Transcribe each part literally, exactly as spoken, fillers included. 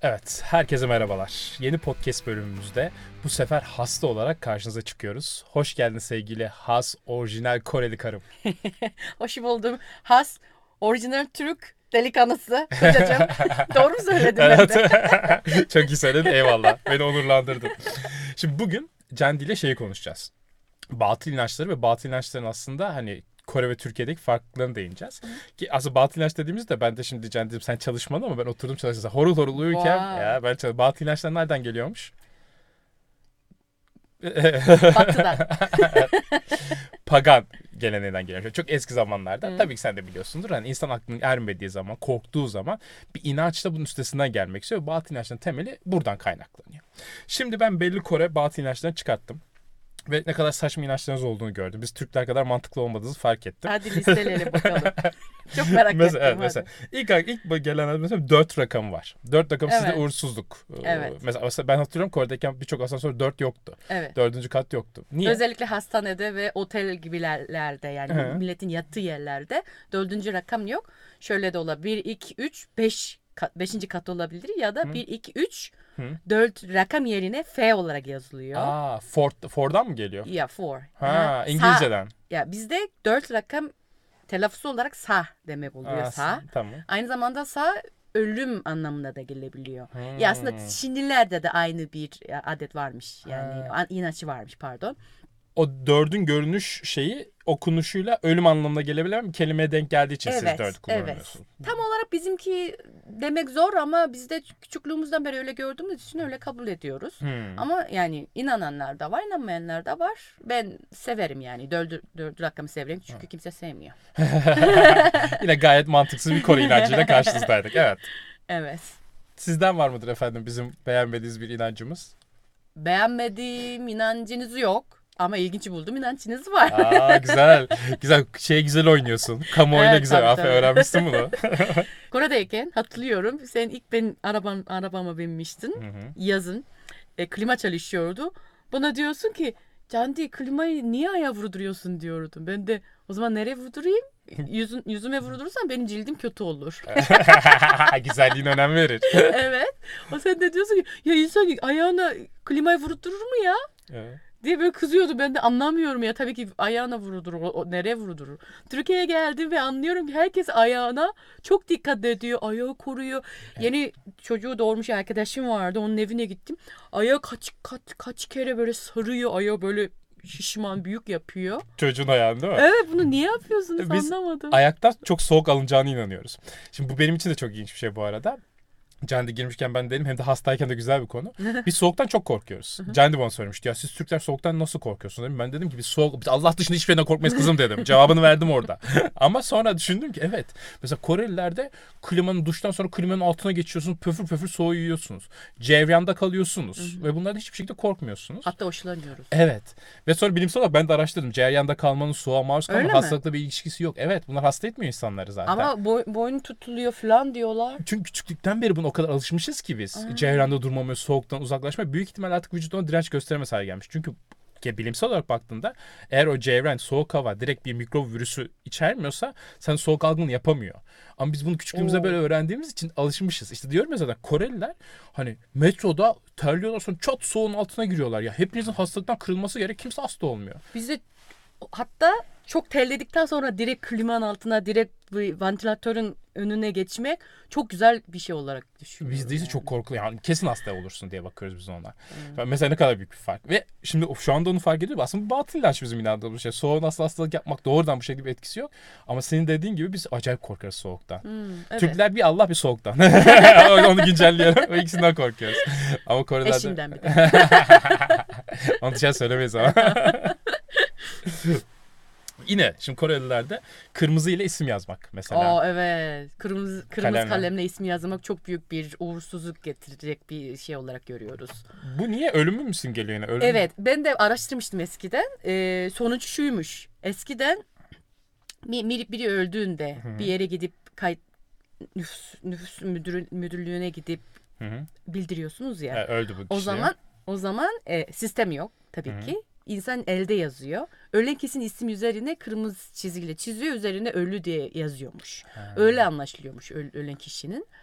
Evet, herkese merhabalar. Yeni podcast bölümümüzde bu sefer hasta olarak karşınıza çıkıyoruz. Hoş geldin sevgili has orijinal Koreli karım. Hoş buldum. Has, orijinal Türk delikanlısı. Kocacığım. Doğru mu söyledim ben Evet, de? çok iyi söyledin, eyvallah. Beni onurlandırdın. Şimdi bugün Cendi ile şeyi konuşacağız. Batıl inançları ve batıl inançların aslında hani Kore ve Türkiye'deki farklılıklarını değineceğiz. Ki aslında batıl inanç dediğimizde ben de şimdi Cendi sen çalışmadın ama ben oturdum çalıştım. Horul horul uyurken Wow. ya ben çalış- batıl inançlar nereden geliyormuş? Batı'dan. Pagan geleneğinden geliyor. Çok eski zamanlarda. Hı. Tabii ki sen de biliyorsundur. Hani insan aklının ermediği zaman, korktuğu zaman bir inançla bunun üstesinden gelmek istiyor. Batıl inançların temeli buradan kaynaklanıyor. Şimdi ben belli Kore batıl inançlarını çıkarttım. Ve ne kadar saçma inançlarınız olduğunu gördüm. Biz Türkler kadar mantıklı olmadığınızı fark ettim. Hadi listeleyelim bakalım. Çok merak mesela, ettim. evet, mesela ilk, ilk gelen mesela dört rakamı var. Dört rakam sizde Evet. uğursuzluk. Evet. Mesela, mesela ben hatırlıyorum Kore'deyken birçok asansör dört yoktu. Evet. Dördüncü kat yoktu. Niye? Özellikle hastanede ve otel gibilerde yani Hı. milletin yattığı yerlerde dördüncü rakam yok. Şöyle de olabilir. bir, iki, üç, beş. Beşinci kat olabilir ya da Hı. bir, iki, üç, Hı. dört rakam yerine F olarak yazılıyor. Aa, Ford, Ford'dan mı geliyor? Ya four. Ha, Aha. İngilizceden. Sa, ya bizde dört rakam telaffuz olarak sa demek oluyor Aa, sa. tamam. Aynı zamanda sa ölüm anlamına da gelebiliyor. Hmm. Ya aslında Çinlilerde de aynı bir adet varmış. Yani Ha. inançı varmış pardon. O dördün görünüş şeyi okunuşuyla ölüm anlamına gelebilir mi? Kelimeye denk geldiği için siz Evet, dört evet. kullanıyorsunuz. Tam olarak bizimki demek zor ama biz de küçüklüğümüzden beri öyle gördüğümüz için öyle kabul ediyoruz. Hmm. Ama yani inananlar da var, inanmayanlar da var. Ben severim yani. Dördü, dördü rakamı severim çünkü kimse sevmiyor. Yine gayet mantıksız bir Kore inancıyla karşınızdaydık. Evet. Evet. Sizden var mıdır efendim bizim beğenmediğiniz bir inancımız? Beğenmediğim inancınız yok. Ama ilginç bulduğum inancınız var. Aa, güzel. Güzel. Şey güzel oynuyorsun. Kamuoyuna Evet, güzel. tabii, Aferin, tabii. öğrenmişsin bunu. Kore'deyken hatırlıyorum. Sen ilk ben araban, arabama binmiştin. Hı hı. Yazın. E, klima çalışıyordu. Bana diyorsun ki Candi klimayı niye ayağa vurduruyorsun diyordum. Ben de o zaman nereye vurdurayım? Yüzün, yüzüme vurdurursan benim cildim kötü olur. Güzelliğine önem verir. Evet. O sen de diyorsun ki ya insan ayağına klimayı vurdurur mu ya? Evet. Diye böyle kızıyordu. Ben de anlamıyorum ya. Tabii ki ayağına vurulur. O, o nereye vurulur? Türkiye'ye geldim ve anlıyorum ki herkes ayağına çok dikkat ediyor. Ayağı koruyor. Evet. Yeni çocuğu doğurmuş arkadaşım vardı. Onun evine gittim. Ayağı kaç kaç kaç kere böyle sarıyor. Ayağı böyle şişman büyük yapıyor. Çocuğun ayağını değil mi? Evet, bunu niye yapıyorsunuz Biz anlamadım. ayakta çok soğuk alınacağına inanıyoruz. Şimdi bu benim için de çok ilginç bir şey bu arada. Cendi girmişken ben dedim hem de hastayken de güzel bir konu. Biz soğuktan çok korkuyoruz. Cendi bana söylemişti ya siz Türkler soğuktan nasıl korkuyorsunuz dedim. Ben dedim ki biz soğuk biz Allah dışında hiçbir şeyden korkmayız kızım dedim. Cevabını verdim orada. Ama sonra düşündüm ki evet. Mesela Korelilerde klimanın duştan sonra klimanın altına geçiyorsunuz. Pöfür pöfür soğuğu yiyorsunuz. Cevriyanda kalıyorsunuz. Ve bunlardan hiçbir şekilde korkmuyorsunuz. Hatta hoşlanıyoruz. Evet. Ve sonra bilimsel olarak ben de araştırdım. Ceryanda kalmanın soğuğa maruz kalmanın Öyle mi? hastalıkla bir ilişkisi yok. Evet, bunlar hasta etmiyor insanları zaten. Ama boy, boynu tutuluyor falan diyorlar. Çünkü küçüklükten beri buna o kadar alışmışız ki biz. Aa. Cevranda durmamaya, soğuktan uzaklaşmaya. Büyük ihtimal artık vücut ona direnç gösteremez hale gelmiş. Çünkü ya bilimsel olarak baktığında eğer o cevren, soğuk hava direkt bir mikrop virüsü içermiyorsa sen soğuk algını yapamıyor. Ama biz bunu küçüklüğümüzde Oo. böyle öğrendiğimiz için alışmışız. İşte diyorum ya zaten Koreliler hani metroda terliyorlar sonra çat soğuğun altına giriyorlar. Ya hepinizin hastalıktan kırılması gerek kimse hasta olmuyor. Bizde hatta çok terledikten sonra direkt klimanın altına, direkt bir ventilatörün önüne geçmek çok güzel bir şey olarak düşünüyorum. Bizde ise yani. çok korkulu yani kesin hasta olursun diye bakıyoruz biz ona. Hmm. Mesela ne kadar büyük bir fark. Ve şimdi şu anda onu fark ediyorum. Aslında bu batıl inanç bizim inandığımız şey. Soğuğun asla hastalık yapmak doğrudan bu şekilde bir etkisi yok. Ama senin dediğin gibi biz acayip korkarız soğuktan. Hmm, evet. Türkler bir Allah bir soğuktan. Onu güncelleyelim. O ikisinden korkuyoruz. Ama Koreliler Eşimden de... bir de. Onu dışarı söylemeyiz ama. Yine şimdi Korelilerde kırmızı ile isim yazmak mesela. Aa, evet. Kırmızı kırmızı Kalemle. kalemle ismi yazmak çok büyük bir uğursuzluk getirecek bir şey olarak görüyoruz. Bu niye ölümü mü simgeliyor yine? Ölüm Evet, ben de araştırmıştım eskiden. Ee, sonuç şuymuş. Eskiden bir, biri, biri öldüğünde Hı hı. bir yere gidip kayıt nüfus, nüfus müdür, müdürlüğüne gidip Hı hı. bildiriyorsunuz ya. Evet, öldü bu kişi. O zaman o zaman e, sistem yok tabii Hı hı. ki. İnsan elde yazıyor. Ölen kişinin isim üzerine kırmızı çizgiyle çiziyor. Üzerine ölü diye yazıyormuş. Ha. Öyle anlaşılıyormuş öl- ölen kişinin.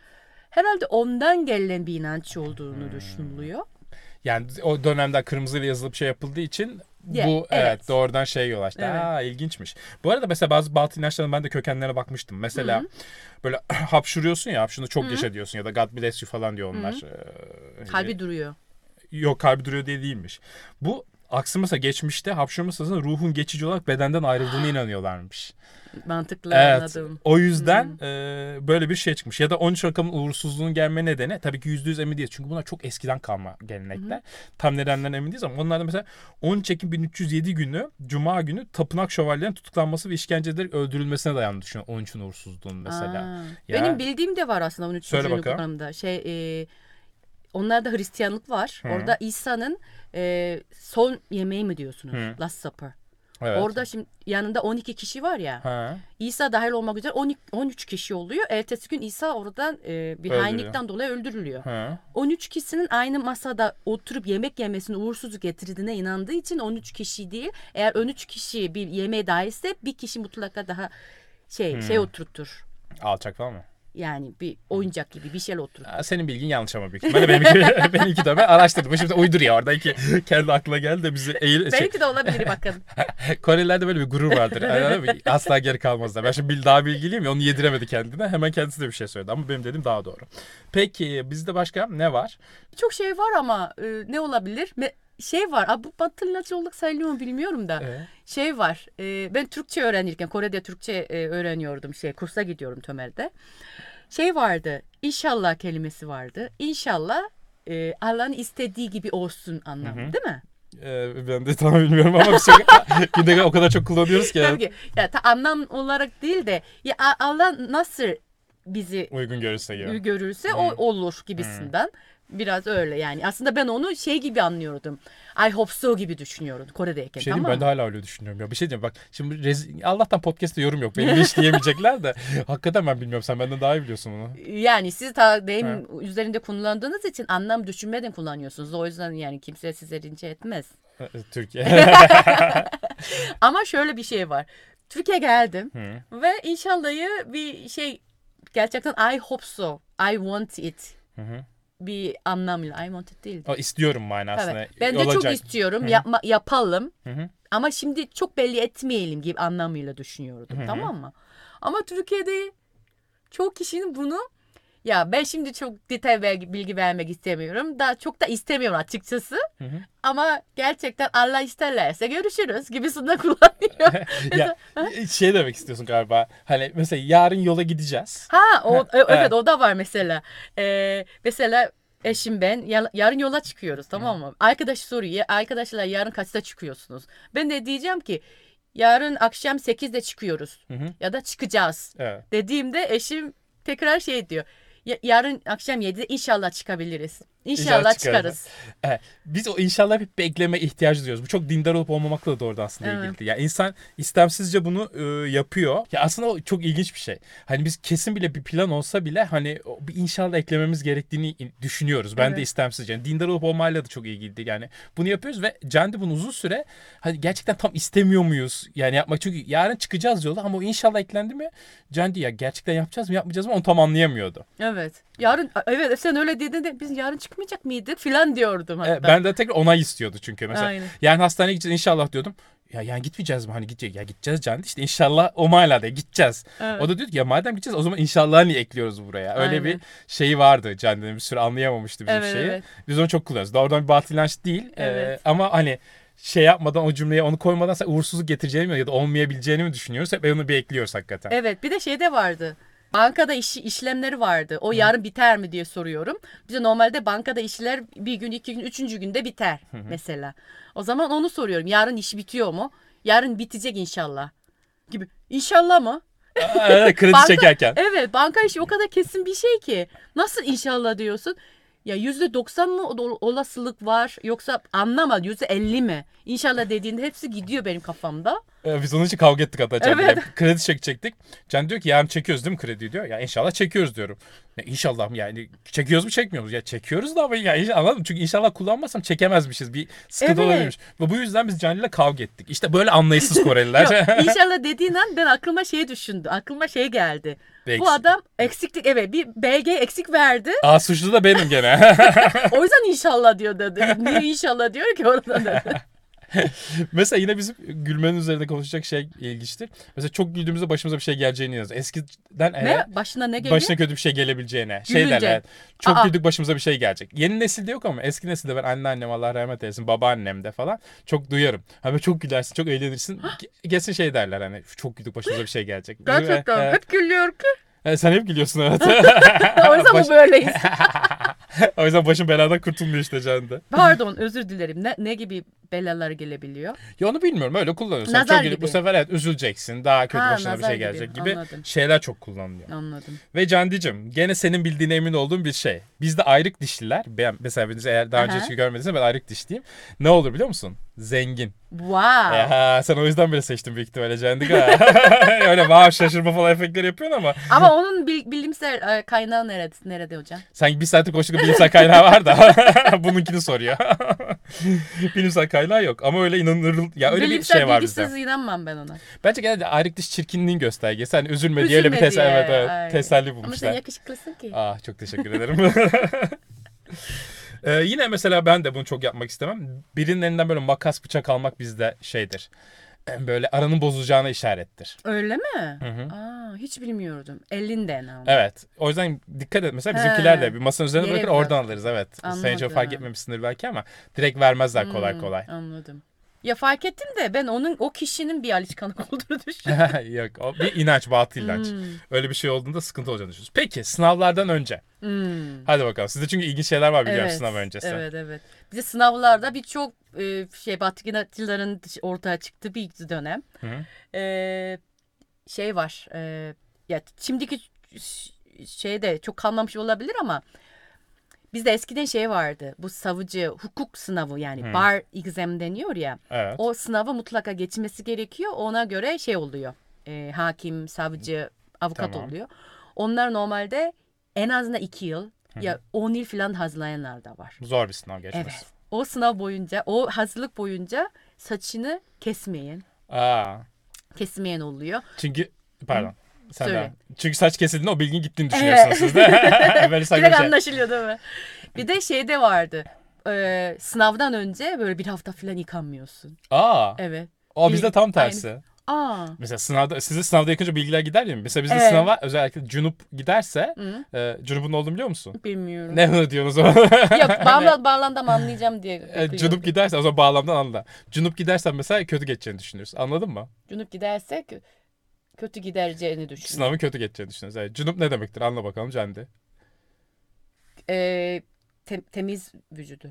Herhalde ondan gelen bir inanç olduğunu Hmm. düşünülüyor. Yani o dönemde kırmızıyla yazılıp şey yapıldığı için Yeah, bu evet, evet. doğrudan şey yol açtı. Evet. Aa, ilginçmiş. Bu arada mesela bazı batıl inançların ben de kökenlerine bakmıştım. Mesela Hı. böyle hapşuruyorsun ya, hapşunu çok Hı. yaşa diyorsun ya da God bless you falan diyor onlar. Hı. Ee, Kalbi duruyor. Yok, kalbi duruyor diye değilmiş. Bu aksi mesela geçmişte hapşurma sırasında ruhun geçici olarak bedenden ayrıldığına inanıyorlarmış. Mantıklı, Evet. anladım. O yüzden Hmm. e, böyle bir şey çıkmış. Ya da on üç rakamın uğursuzluğun gelme nedeni tabii ki yüzde yüz emin değiliz. Çünkü bunlar çok eskiden kalma gelenekler. Hı hı. Tam nedenlerine emin değiliz ama onlarda mesela on üç Ekim bin üç yüz yedi günü Cuma günü tapınak şövalyelerinin tutuklanması ve işkence edilerek öldürülmesine dayandı düşünün. on üçün uğursuzluğun mesela. Aa, Ya, benim bildiğim de var aslında on üç söyle bakalım. programda. Şey, e, onlarda Hristiyanlık var. Hı. Orada İsa'nın e, son yemeği mi diyorsunuz? Hı. Last Supper. Evet. Orada şimdi yanında on iki kişi var ya. Ha. İsa dahil olmak üzere on iki, on üç kişi oluyor. Ertesi gün İsa oradan e, bir Öldürüyor. hainlikten dolayı öldürülüyor. Ha. on üç kişinin aynı masada oturup yemek yemesine uğursuzluk getirdiğine inandığı için on üç kişi değil. Eğer on üç kişi bir yemeğe dahilse bir kişi mutlaka daha şey Hmm. şey oturtur. Alçak falan mı? Yani bir oyuncak gibi bir şey oturtur. Aa, senin bilgin yanlış ama büyük ihtimalle. Benimki, benimki de ben araştırdım. Şimdi uyduruyor orada iki kendi aklına geldi de bizi eğil... Şey, Belki de olabilir bakın. Korelilerde böyle bir gurur vardır. Yani asla geri kalmazlar. Ben şimdi daha bilgiliyim ya, onu yediremedi kendine. Hemen kendisi de bir şey söyledi ama benim dediğim daha doğru. Peki bizde başka ne var? Çok şey var ama e, ne olabilir? Me- şey var. Aa, bu batıl inançlılık sayılıyor mu bilmiyorum da. Ee? Şey var. E, ben Türkçe öğrenirken Kore'de Türkçe e, öğreniyordum. Şey kursa gidiyorum Tömer'de. Şey vardı. İnşallah kelimesi vardı. İnşallah e, Allah'ın istediği gibi olsun anlamı, Hı hı. değil mi? Ee, ben de tam bilmiyorum ama bir şey, günde o kadar çok kullanıyoruz ki. Tabii ki. Ya, ta, anlam olarak değil de ya A- Allah nasıl bizi Uygun görürse gibi. görürse Hı. o olur gibisinden. Biraz öyle yani. Aslında ben onu şey gibi anlıyordum. I hope so gibi düşünüyorum Kore'deyken. Bir şey diyeyim, tamam ben de mı? hala öyle düşünüyorum ya. Bir şey diyeyim bak, şimdi rez- Allah'tan podcast'te yorum yok. Beni hiç diyemeyecekler de. Hakikaten ben bilmiyorum, sen benden daha iyi biliyorsun onu. Yani siz ta deyim üzerinde kullandığınız için anlam düşünmeden kullanıyorsunuz. O yüzden yani kimse size rince etmez. Türkiye. Ama şöyle bir şey var. Türkiye'ye geldim Hı. ve inşallah'ı bir şey gerçekten I hope so. I want it. Hı hı. Bir anlamıyla. I want it değil. O istiyorum manasına. Evet. Ben de olacak. çok istiyorum. Hı. Yapma, yapalım. Hı hı. Ama şimdi çok belli etmeyelim gibi anlamıyla düşünüyordum. Hı hı. Tamam mı? Ama Türkiye'de çok kişinin bunu ya ben şimdi çok detay bilgi, bilgi vermek istemiyorum. Daha çok da istemiyorum açıkçası. Hı hı. Ama gerçekten Allah isterlerse görüşürüz gibisinden kullanıyor. Ya, şey demek istiyorsun galiba. Hani mesela yarın yola gideceğiz. Ha o, evet, evet. o da var mesela. Ee, mesela eşim ben ya- yarın yola çıkıyoruz, tamam mı? Arkadaş soruyor. Arkadaşlar yarın kaçta çıkıyorsunuz? Ben de diyeceğim ki yarın akşam sekizde çıkıyoruz. Hı hı. Ya da çıkacağız. Evet. Dediğimde eşim tekrar şey diyor. "Ya- yarın akşam yedide inşallah çıkabiliriz. İnşallah, İnşallah çıkarız." çıkarız. Evet. Biz o inşallah bir bekleme ihtiyacı duyuyoruz. Bu çok dindar olup olmamakla da doğru aslında Evet. ilgili. Yani insan istemsizce bunu e, yapıyor. Ya aslında o çok ilginç bir şey. Hani biz kesin bile bir plan olsa bile hani o bir inşallah eklememiz gerektiğini düşünüyoruz. Ben Evet. de istemsizce. Yani dindar olup olmayla da çok ilgili. Yani bunu yapıyoruz ve Can de bunu uzun süre hani gerçekten tam istemiyor muyuz? Yani yapmak, çünkü yarın çıkacağız yola ama o inşallah eklendi mi? Can ya gerçekten yapacağız mı yapmayacağız mı onu tam anlayamıyordu. Evet. Yarın evet sen öyle dedin de biz yarın çıkmayacak mıydık filan diyordum hatta. E, ben de tekrar onay istiyordu çünkü mesela. Aynen. Yani hastaneye gideceğiz inşallah diyordum. Ya yani gitmeyeceğiz mi? Hani gidecek. Ya gideceğiz Can. İşte inşallah o manada gideceğiz. Evet. O da diyor ki ya madem gideceğiz o zaman inşallah niye ekliyoruz buraya? Öyle Aynen. bir şeyi vardı Can, bir süre anlayamamıştı bizim Evet, şeyi. evet. Biz onu çok kullanıyoruz. Doğrudan bir batıl inanç değil. Evet. E, ama hani şey yapmadan, o cümleye onu koymadan sen uğursuzluk getireceğini mi ya da olmayabileceğini mi düşünüyoruz? Hep onu bir ekliyoruz hakikaten. Evet, bir de şey de vardı. Bankada iş, işlemleri vardı. O yarın biter mi diye soruyorum. Bize normalde bankada işler bir gün, iki gün, üçüncü günde biter mesela. O zaman onu soruyorum. Yarın iş bitiyor mu? Yarın bitecek inşallah. Gibi. İnşallah mı? Aa, kredi Banka- çekerken. Evet, banka işi o kadar kesin bir şey ki. Nasıl inşallah diyorsun? Ya yüzde doksan mı ol- olasılık var yoksa anlamadım yüzde elli mi? İnşallah dediğinde hepsi gidiyor benim kafamda. Ee, Biz onun için kavga ettik hatta Can Evet. ile. Kredi çekecektik. Can diyor ki yarın çekiyoruz değil mi kredi diyor. Ya inşallah çekiyoruz diyorum. Ya inşallah mı yani çekiyoruz mu çekmiyor muyuz? Ya çekiyoruz da ama ya inşallah, anladın mı? Çünkü inşallah kullanmazsam çekemezmişiz. Bir sıkıntı Evet. olabilirmiş. Ve bu yüzden biz Can ile kavga ettik. İşte böyle anlayışsız Koreliler. Yok, inşallah dediğin an ben aklıma şey düşündüm. Aklıma şey geldi. Ve Bu eksik. adam eksiklik evet bir belgeyi eksik verdi. Aa suçlu da benim gene. O yüzden inşallah diyor dedi. Niye inşallah diyor ki orada dedi. Mesela yine bizim gülmenin üzerinde konuşacak şey ilginçtir. Mesela çok güldüğümüzde başımıza bir şey geleceğini yazıyor. Eskiden eğer Ne? Başına ne geliyor? başına kötü bir şey gelebileceğine. Şey Gülünce. derler. Çok Aa. güldük başımıza bir şey gelecek. Yeni nesilde yok ama eski nesilde ben anneannem Allah rahmet eylesin babaannemde falan çok duyarım. Hani çok gülersin çok eğlenirsin. Ge- Gelsin şey derler hani çok güldük başımıza bir şey gelecek. Gerçekten Ee, hep gülüyor ki. e, sen hep gülüyorsun evet. O yüzden Baş- bu böyleyiz. O yüzden başım beladan kurtulmuyor işte Can'da. Pardon özür dilerim. Ne, ne gibi belalar gelebiliyor? Ya onu bilmiyorum öyle kullanıyorsun. Nazar Çok gülüp gibi. bu sefer evet üzüleceksin. Daha kötü Ha, başına bir nazar şey gibi. gelecek gibi Anladım. şeyler çok kullanılıyor. Anladım. Ve Candi'cim gene senin bildiğine emin olduğum bir şey. Bizde ayrık dişliler. Ben, mesela biriniz eğer daha önce Aha. hiç görmediyseniz ben ayrık dişliyim. Ne olur biliyor musun? Zengin. Wow. Aha, sen o yüzden bile seçtin büyük ihtimalle Candiga. Öyle vav şaşırma falan efektleri yapıyorsun ama Ama onun bil- bilimsel e, kaynağı nerede, nerede hocam? sanki bir saatlik konuştuk bilimsel kaynağı var da bununkini soruyor. Bilimsel kaynağı yok ama öyle inanılır ya öyle bilimsel bir şey var bilgisiz bizde. inanmam ben ona. Bence genelde ayrık diş çirkinliğin göstergesi. Hani üzülme, diye öyle bir Üzülme teselli, diye, evet, evet, ay. teselli Ama sen bulmuşlar. yakışıklısın ki. Ah çok teşekkür ederim. Ee, yine mesela ben de bunu çok yapmak istemem. Birinin elinden böyle makas bıçak almak bizde şeydir. Ee, Böyle aranın bozulacağına işarettir. Öyle mi? Hı hı. Aa, hiç bilmiyordum. Elinden ama. Evet. O yüzden dikkat et. Mesela He. bizimkiler de bir masanın üzerine Yere bırakır bırak. oradan alırız. Evet. Sen hiç Anladım. fark etmemişsindir belki ama direkt vermezler kolay Hmm, kolay. Anladım. Ya fark ettim de ben onun o kişinin bir alışkanlık olduğunu düşünüyorum. Yok. O bir inanç, batıl inanç. Hmm. Öyle bir şey olduğunda sıkıntı olacağını düşünüyoruz. Peki sınavlardan önce. Hmm. Hadi bakalım. Sizde çünkü ilginç şeyler var biliyorum Evet, sınav öncesi. evet, evet. Bize sınavlarda birçok e, şey batıkinatıların ortaya çıktığı bir dönem. Hı hı. E, şey var. E, ya şimdiki ş- şeyde çok kalmamış olabilir ama bizde eskiden şey vardı. Bu savcı hukuk sınavı yani Hı. bar exam deniyor ya. Evet. O sınavı mutlaka geçmesi gerekiyor. Ona göre şey oluyor. E, hakim, savcı, avukat Tamam. oluyor. Onlar normalde en azından iki yıl ya on yıl falan hazırlayanlar da var. Zor bir sınav geçmesi. Evet. O sınav boyunca, o hazırlık boyunca saçını kesmeyen, Aa. kesmeyen oluyor. Çünkü pardon. Sen Söyle. de. Çünkü saç kesildiğinde o bilginin gittiğini düşünüyorsunuz Evet. siz de. Böyle sanki Direkt bir şey. anlaşılıyor değil mi? Bir de şey de vardı. Ee, sınavdan önce böyle bir hafta falan yıkanmıyorsun. Aa. Evet. O bizde Bir- tam tersi. Aa. Mesela sınavda sizde sınavda yakınca bilgiler gider ya. Mesela bizde Evet. sınava özellikle Cunup giderse Hı, e, Cunup'un ne olduğunu biliyor musun? bilmiyorum. Ne hı diyorsunuz o zaman? Yok bağla, bağlandım anlayacağım diye E, bekliyorum. Cunup giderse o zaman bağlamdan anla. Cunup gidersen mesela kötü geçeceğini düşünüyoruz. Anladın mı? Cunup giderse kö- kötü gidereceğini düşünüyorum. Sınavın kötü geçeceğini düşünüyoruz. Evet. Cunup ne demektir? Anla bakalım Candi. Ee, te- temiz vücudu.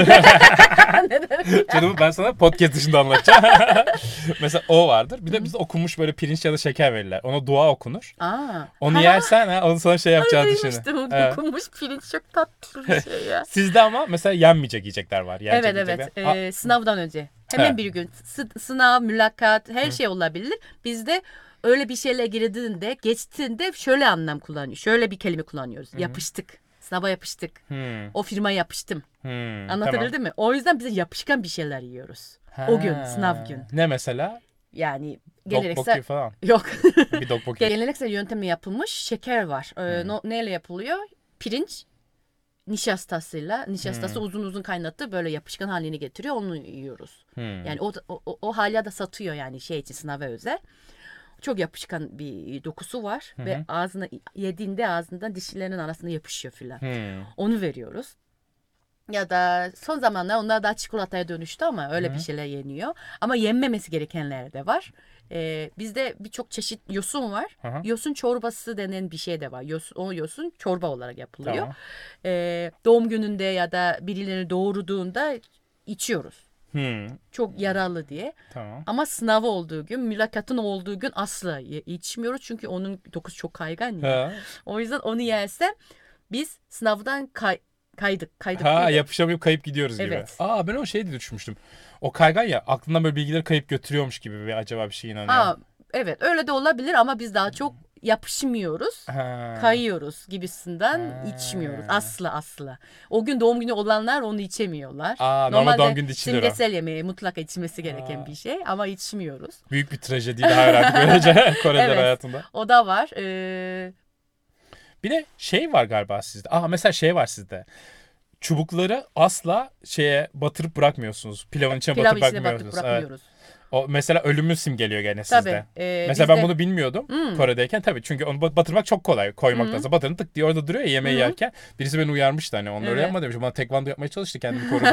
Cunup ben sana podcast dışında anlatacağım. Mesela o vardır. Bir de bizde okunmuş böyle pirinç ya da şeker verirler. Ona dua okunur. Aa. Onu Ha, yersen ha, onu sana şey yapacağını düşün. duymuştum. Evet. Dokunmuş pirinç çok tatlı bir şey ya. Sizde ama mesela yenmeyecek yiyecekler var. Yenecek Evet evet. yiyecekler. Ee, sınavdan önce. Hemen Evet. bir gün. S- sınav, mülakat her şey olabilir. Bizde öyle bir şeyle girdiğinde, geçtiğinde şöyle anlam kullanıyor. Şöyle bir kelime kullanıyoruz. Yapıştık. Sınava yapıştık. Hmm, O firmaya yapıştım. hmm, Anlatabildim mi? O yüzden bize yapışkan bir şeyler yiyoruz. tamam. O gün, Ha. sınav gün. Ne mesela? Yani Dokboki geleneksel falan. yok. Bir dokboki. Geleneksel yöntemle yapılmış şeker var. Ee, Hmm. no- neyle yapılıyor? Pirinç nişastasıyla, nişastası Hmm. uzun uzun kaynattı böyle yapışkan halini getiriyor. Onu yiyoruz. Hmm. Yani o, o, o, o hala da satıyor yani şey için sınava özel. Çok yapışkan bir dokusu var Hı ve hı. ağzına yediğinde ağzından dişlerinin arasında yapışıyor filan. Hmm. Onu veriyoruz. Ya da son zamanlar onlar daha çikolataya dönüştü ama öyle Hı. bir şeyler yeniyor. Ama yenmemesi gerekenler de var. Ee, bizde birçok çeşit yosun var. Hı hı. Yosun çorbası denen bir şey de var. Yosun, o yosun çorba olarak yapılıyor. Tamam. Ee, doğum gününde ya da birilerini doğurduğunda içiyoruz. Hmm. Çok yararlı diye. Tamam. Ama sınavı olduğu gün, mülakatın olduğu gün asla ye- içmiyoruz. Çünkü onun dokusu çok kaygan ya. Ha. O yüzden onu yersem biz sınavdan kay- kaydık. Kaydık Ha değil de. yapışamayıp kayıp gidiyoruz gibi. Evet. Aa ben o şey diye düşünmüştüm. O kaygan ya aklından böyle bilgileri kayıp götürüyormuş gibi bir acaba bir şey inanıyorum. Ha, evet öyle de olabilir ama biz daha çok yapışmıyoruz. Ha. Kayıyoruz gibisinden Ha. içmiyoruz. Asla asla. O gün doğum günü olanlar onu içemiyorlar. Aa, normal doğum günde içilir o. simgesel yemeği mutlaka içmesi gereken Aa. bir şey ama içmiyoruz. Büyük bir trajedi daha herhalde böylece Koreliler Evet. hayatında. O da var. Ee, Bir de şey var galiba sizde. Aa mesela şey var sizde. Çubukları asla şeye batırıp bırakmıyorsunuz. Pilavın içine pilav batırıp içine batıp bırakmıyorsunuz. Evet. bırakmıyoruz. O mesela ölümü simgeliyor gene Tabii. sizde. ee, Mesela bizde- ben bunu bilmiyordum Hmm. Kore'deyken tabii çünkü onu bat- batırmak çok kolay koymaktansa Hı. batırın tık diye orada duruyor ya yemeği Hı. yerken birisi beni uyarmıştı hani onu öyle Evet. yapma demiş bana tekvando yapmaya çalıştı kendimi korudum.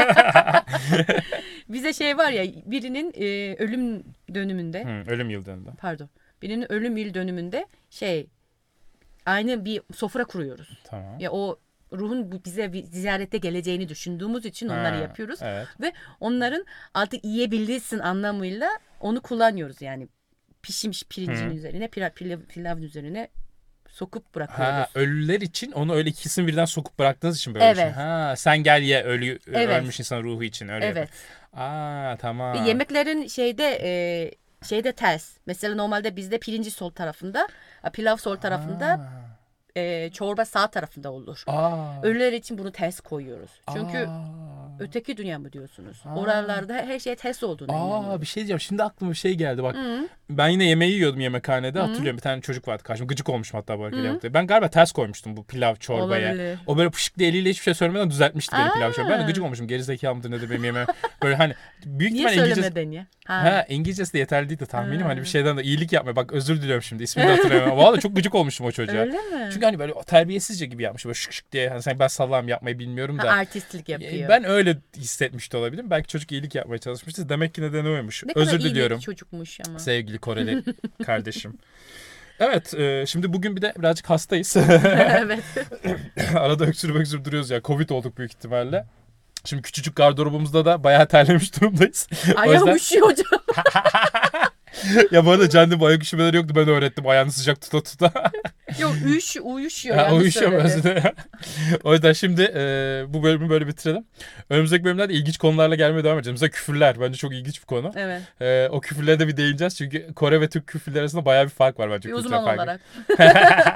Bize şey var ya birinin e, ölüm dönümünde Hı, ölüm yıl dönümünde. pardon birinin ölüm yıl dönümünde şey aynı bir sofra kuruyoruz. Tamam. Ya o ruhun bu- bize bir ziyarete geleceğini düşündüğümüz için onları Ha, yapıyoruz. Evet. Ve onların artık yiyebilirsin anlamıyla onu kullanıyoruz yani. Pişmiş pirincin Hı. üzerine, pilav, pilav, pilavın üzerine sokup Ha, bırakıyoruz. ölüler için onu öyle ikisini birden sokup bıraktığınız için böyle bir şey. Evet. Ha, sen gel ye ölü Evet. ölmüş insan ruhu için öyle. Evet. yapıyor. Aa tamam. Ve yemeklerin şeyde e, şeyde ters. Mesela normalde bizde pirinci sol tarafında, pilav sol tarafında, e, çorba sağ tarafında olur. Aa. Ölüler için bunu ters koyuyoruz. Çünkü Aa. öteki dünya mı diyorsunuz? Aa. Oralarda her şey ters olduğunu Aa inanıyoruz. bir şey diyeceğim. Şimdi aklıma bir şey geldi bak. Hı. Ben yine yemeği yiyordum yemekhanede. Hatırlıyorum bir tane çocuk vardı karşımda. Gıcık olmuşum hatta bu hareketi Hı. yaptı. Ben galiba ters koymuştum bu pilav çorbaya. Olabilir. O böyle pışık diye eliyle hiçbir şey söylemeden düzeltmişti benim Aa. pilav çorbaya. Ben de gıcık olmuşum. Gerizekalı mıdır nedir benim yemeğim. Böyle hani büyük Niye ihtimal İngilizce... söylemedin ya? Ha. Ha İngilizcesi de yeterli değil de tahminim. Ha. Hani bir şeyden de iyilik yapma. Bak özür diliyorum şimdi. İsmini de hatırlamıyorum. Valla çok gıcık olmuştum o çocuğa. Öyle mi? Çünkü hani böyle terbiyesizce gibi yapmış. Böyle şık şık diye. Hani sen ben sallam yapmayı bilmiyorum da. Ha, artistlik yapıyor. Ben öyle hissetmiş de olabilirim. Belki çocuk iyilik yapmaya çalışmıştı. Demek ki nedeni oymuş. ne Özür kadar iyi diliyorum. bir çocukmuş ama. Sevgili Koreli kardeşim. Evet, e, şimdi bugün bir de birazcık hastayız. Evet. Arada öksürüp öksürüp duruyoruz ya. Covid olduk büyük ihtimalle. Şimdi küçücük gardırobumuzda da bayağı terlemiş durumdayız. O Ayağım yüzden- üşüyor hocam. Ya bu arada Can'ın bu ayak üşümeleri yoktu. Ben öğrettim ayağını sıcak tuta tuta. Yok üş, uyuşuyor. Ha, yanlış uyuşuyor mu? söyledim. Özür dilerim. O yüzden şimdi e, bu bölümü böyle bitirelim. Önümüzdeki bölümlerde ilginç konularla gelmeye devam edeceğiz. Mesela küfürler bence çok ilginç bir konu. Evet. E, o küfürlere de bir değineceğiz. Çünkü Kore ve Türk küfürleri arasında bayağı bir fark var bence. Bir kültürel uzman fark. olarak.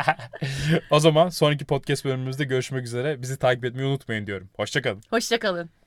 O zaman sonraki podcast bölümümüzde görüşmek üzere. Bizi takip etmeyi unutmayın diyorum. Hoşçakalın. Hoşça kalın.